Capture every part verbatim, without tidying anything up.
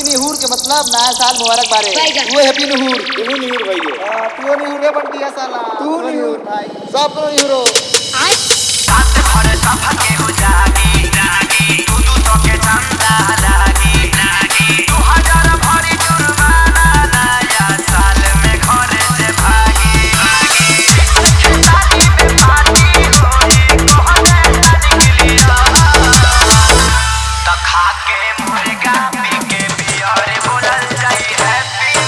निहुर के मतलब नया साल मुबारक बारे वो हैप्पी निहुर तू निहुर भइले हां तू निहुर रे बंटिया साला तू निहुर भाई सब तो निहुरो साथ भर सफा के हो जागी जागी तू तू तो के चंदा लागी लागी दो हज़ार भरी जुर्माना नया साल में घर से भागी भागी शादी में पार्टी होई कोहरे निकलिया तो खा के मुर्गा पी के बियर बोलल जाई हैप्पी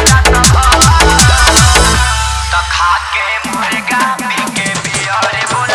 मुर्गा पी के बियर बोल